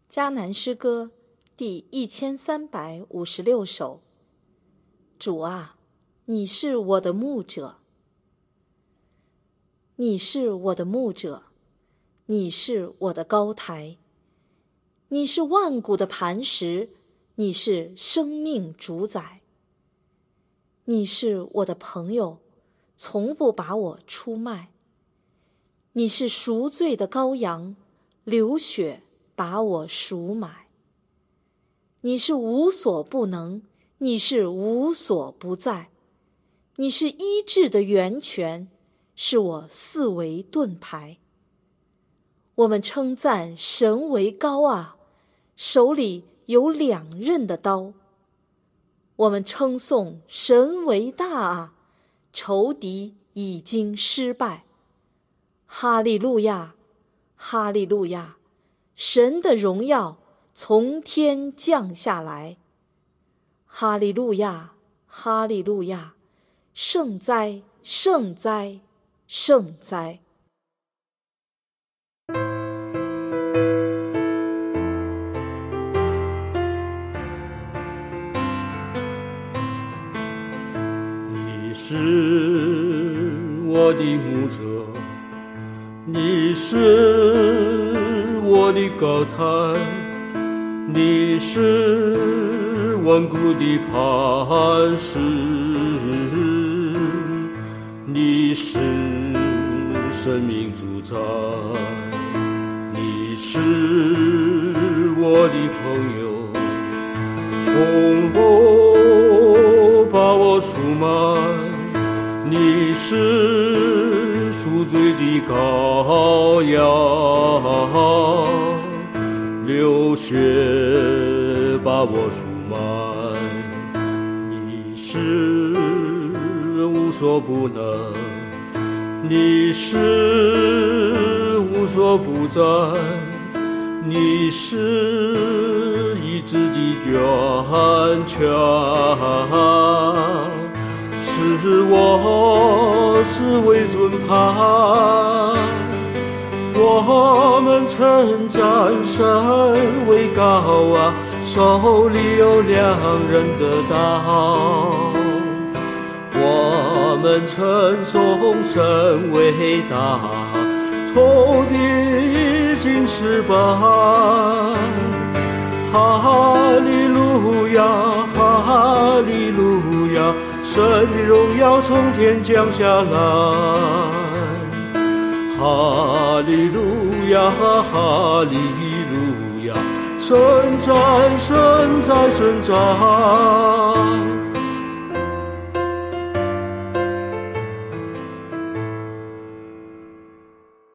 迦南诗歌第1356首。主啊，你是我的牧者，你是我的牧者，你是我的高台，你是万古的磐石，你是生命主宰。你是我的朋友，从不把我出卖。你是赎罪的羔羊，流血把我赎买。你是无所不能，你是无所不在。你是医治的源泉，是我四维盾牌。我们称赞神为高啊，手里有两刃的刀。我们称颂神为大啊，仇敌已经失败。哈利路亚，哈利路亚，神的荣耀从天降下来。哈利路亚，哈利路亚，圣哉，圣哉，圣哉。 你是我的牧者，你是我的高台，你是万古的磐石，你是生命主宰，你是我的朋友，从不把我出卖。你是赎罪的羔羊，流血把我赎买。你是无所不能，你是无所不在，你是医治的源泉，是我四维盾牌。我们称赞神为高啊，手里有两刃的刀。我们称颂神为大，仇敌已经失败。哈利路亚，哈利路亚，神的荣耀从天降下来。哈利路亚，哈利路亚，神在，神在，神在。